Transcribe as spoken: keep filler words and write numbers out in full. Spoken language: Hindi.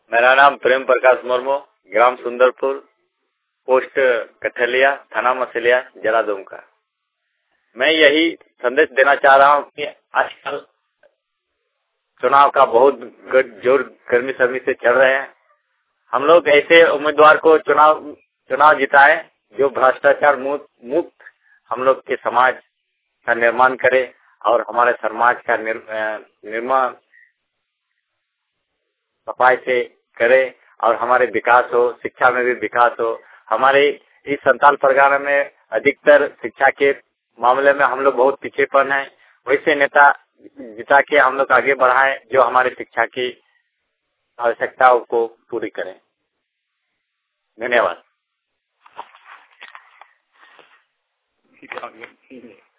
मेरा नाम प्रेम प्रकाश मुर्मू, ग्राम सुंदरपुर, पोस्ट कठलिया, थाना मछलिया, जिला दुमका। मैं यही संदेश देना चाह रहा हूँ कि आजकल चुनाव का बहुत जोर गर्मी सर्मी से चल रहे हैं। हम लोग ऐसे उम्मीदवार को चुनाव चुनाव जिताए जो भ्रष्टाचार मुक्त हम लोग के समाज का निर्माण करे और हमारे समाज का निर्माण सफाई से करे और हमारे विकास हो, शिक्षा में भी विकास हो। हमारे इस संताल परगना में अधिकतर शिक्षा के मामले में हम लोग बहुत पीछेपन है। वैसे नेता जिता के हम लोग आगे बढ़ाएं जो हमारे शिक्षा की आवश्यकताओं को पूरी करें। धन्यवाद।